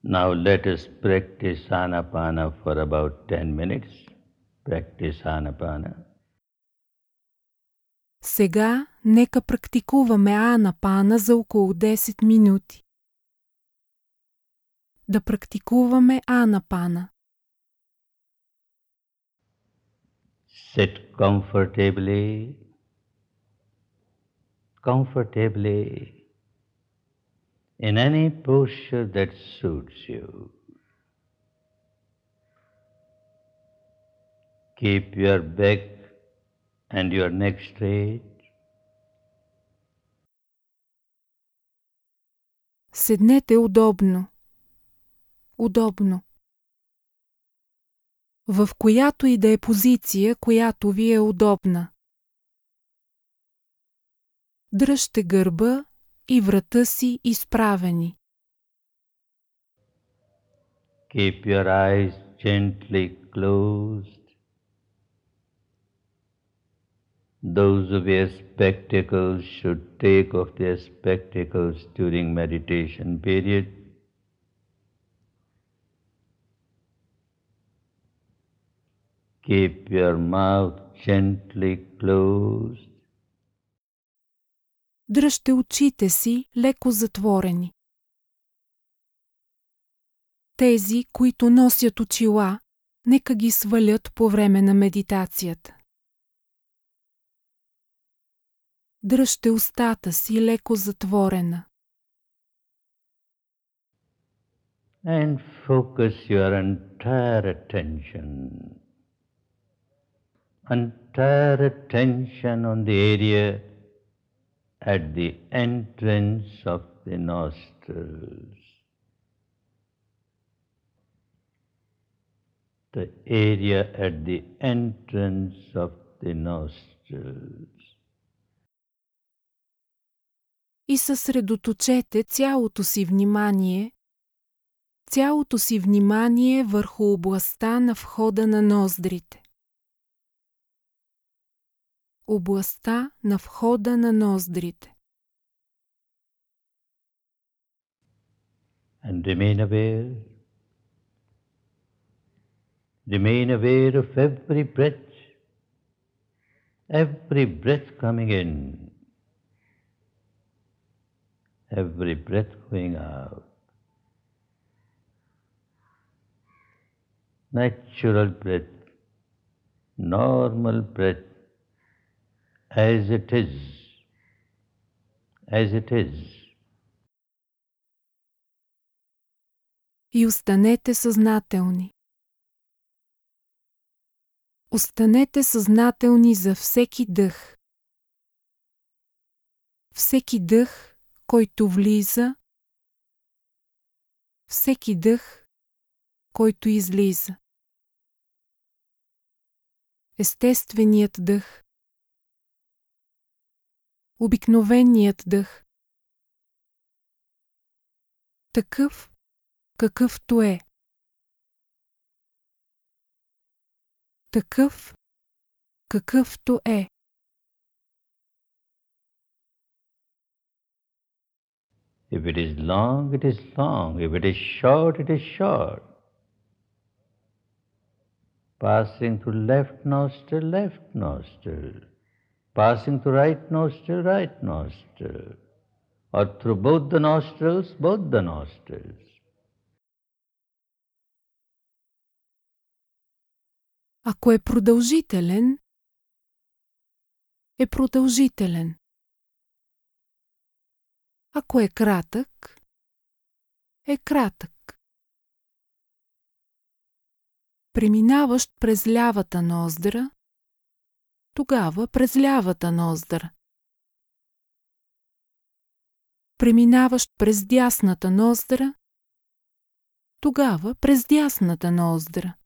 Now let us practice Anapana for about 10 minutes. Practice Anapana. Сега нека практикуваме Анапана за около 10 минути. Да практикуваме Анапана. Sit comfortably in any posture that suits you. Keep your back and your neck straight. Седнете удобно. Удобно. В която и да е позиция, която ви е удобна. Дръжте гърба и врата си изправени. Keep your eyes gently closed. Those who wear spectacles should take off their spectacles during meditation period. Keep your mouth gently closed. Дръжте очите си леко затворени. Тези, които носят очила, нека ги свалят по време на медитацията. Дръжте устата си леко затворена. And focus your entire attention on the area at the entrance of the nostrils. The area at the entrance of the nostrils. И съсредоточете цялото си внимание върху областта на входа на ноздрите. Областта на входа на ноздрите. And remain aware of every breath coming in, every breath going out. Natural breath, normal breath, as it is. И останете съзнателни. Останете съзнателни за всеки дъх. Всеки дъх, който влиза, всеки дъх, който излиза. Естественият дъх. Обикновеният дъх. Такъв, какъвто е. Такъв, какъвто е. If it is long, it is long. If it is short, it is short. Passing through left nostril. Passing through right nostril. Or through both the nostrils. Ако е продължителен, е продължителен. Ако е кратък, е кратък. Преминаващ през лявата ноздра, тогава през лявата ноздра. Преминаващ през дясната ноздра, тогава през дясната ноздра.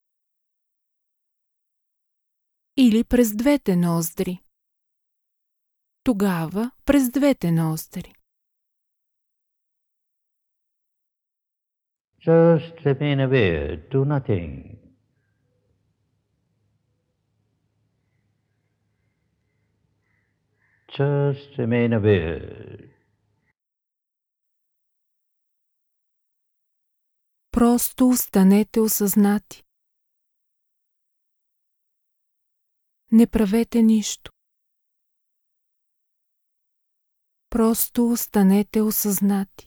Или през двете ноздри. Тогава през двете ноздри. Just remain aware, do nothing. Just remain aware. Просто останете осъзнати. Не правете нищо. Просто останете осъзнати.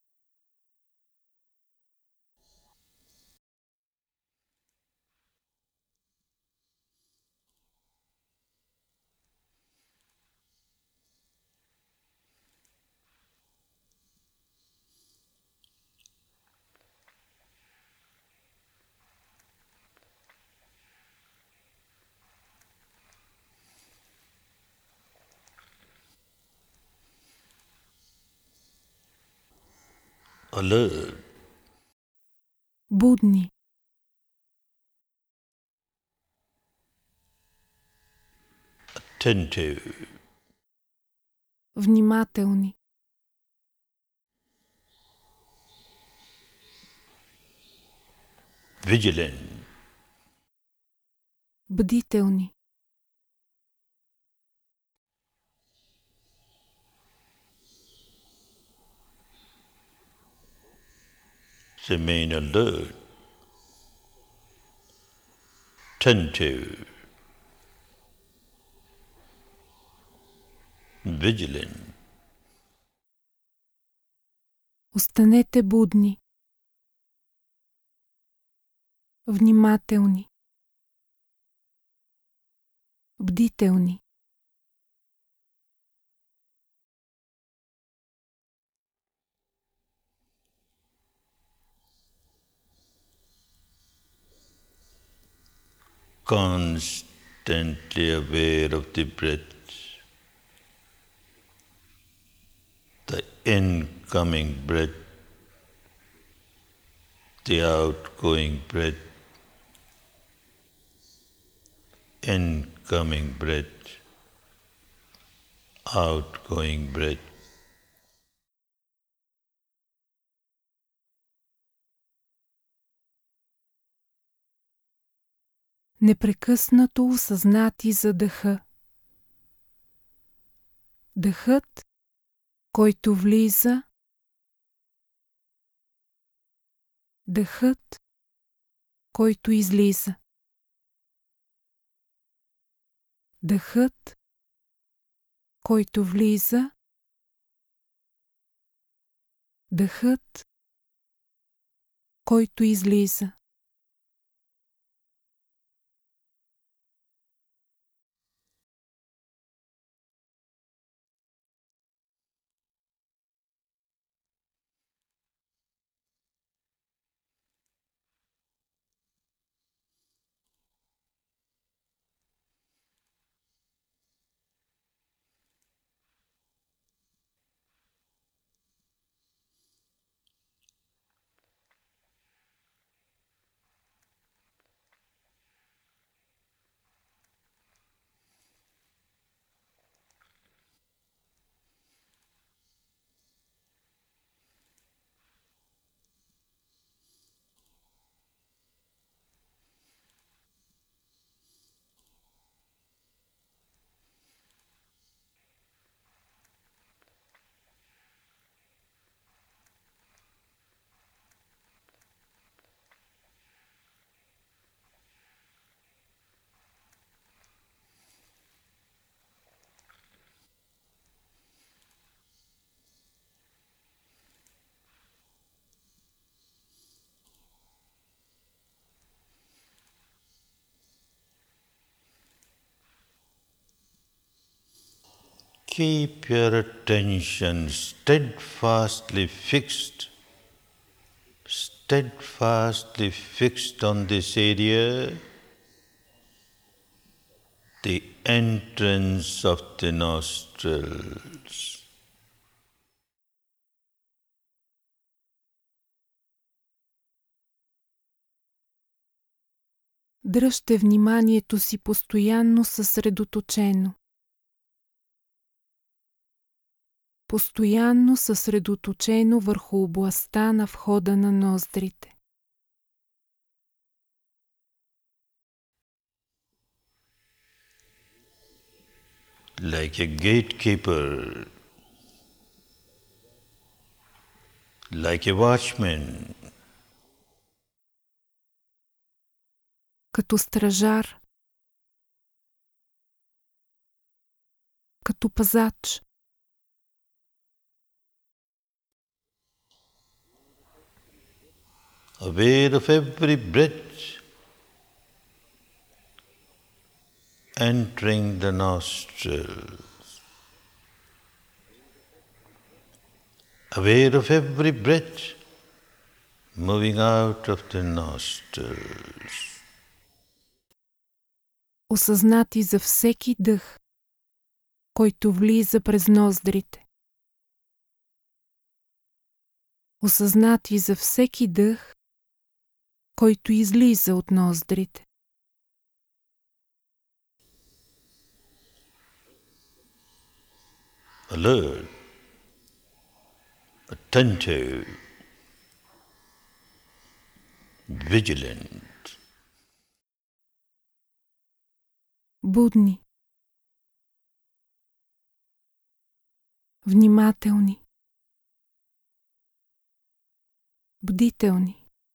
Alert, Будни. attentive, Внимателни. vigilant, Бдителни. remain alert, attentive, vigilant, Останете будни. Внимателни. Бдителни. constantly aware of the breath, the incoming breath, the outgoing breath, incoming breath, outgoing breath. Непрекъснато осъзнати за дъха. Дъхът, който влиза. Дъхът, който излиза. Дъхът, който влиза. Дъхът, който излиза. Keep your attention steadfastly fixed on this area, the entrance of the nostrils. Дръжте вниманието си постоянно съсредоточено. Постоянно съсредоточено върху областта на входа на ноздрите. Like a gatekeeper, like a watchman, като стражар, като пазач. Aware of every breath entering the nostrils. Aware of every breath moving out of the nostrils. Осъзнати за всеки дъх, който влиза през ноздрите. Осъзнати за всеки дъх, който излиза от ноздрите. Alert, attentive, vigilant. Будни. Внимателни. Бдителни.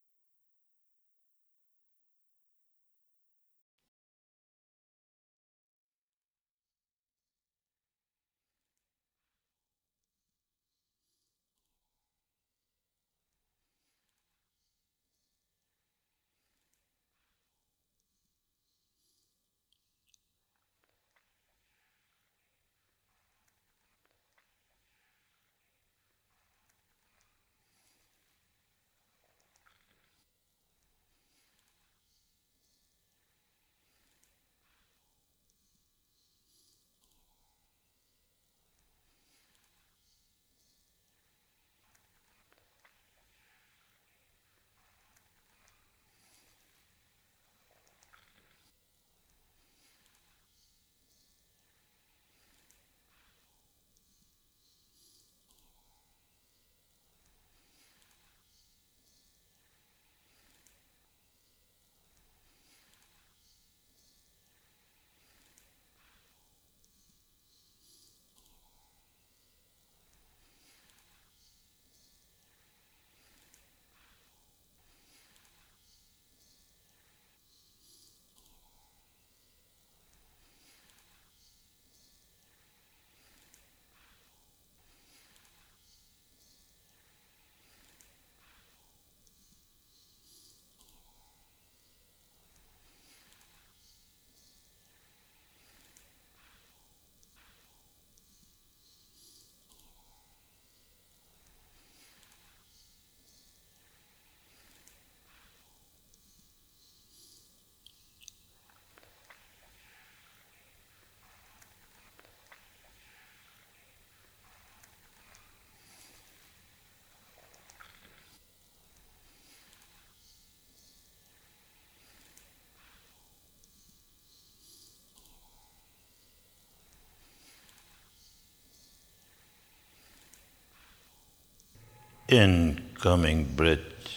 Incoming breath,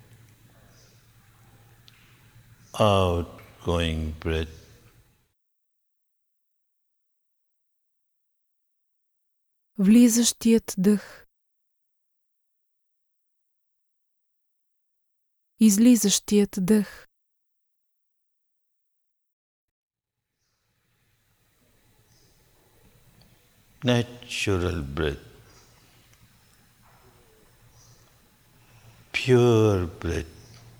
outgoing breath. Влизащият дъх. Излизащият дъх. Natural breath, pure breath,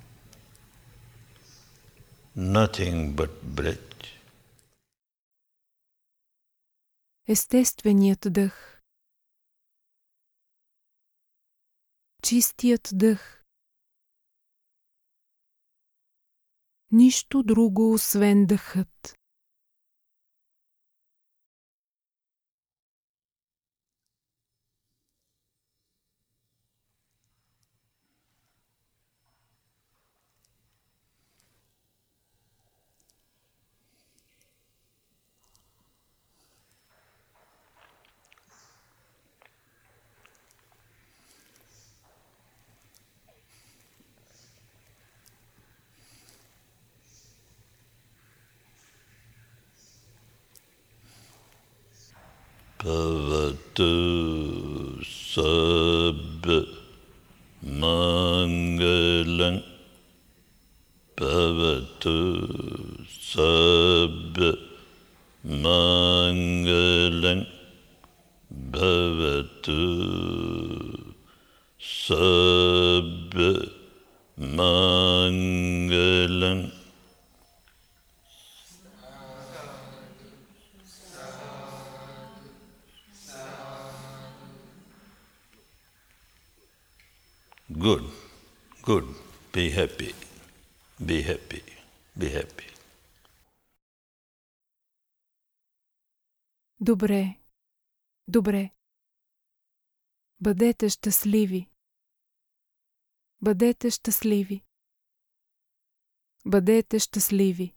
nothing but breath. Естественият дъх. Чистият дъх. Нищо друго, освен дъхът. Bhavatu sabba mangalam bhavatu Sabba Mangalam. Good, good. Be happy, be happy, be happy. Добре, добре. Бъдете щастливи. Бъдете щастливи. Бъдете щастливи.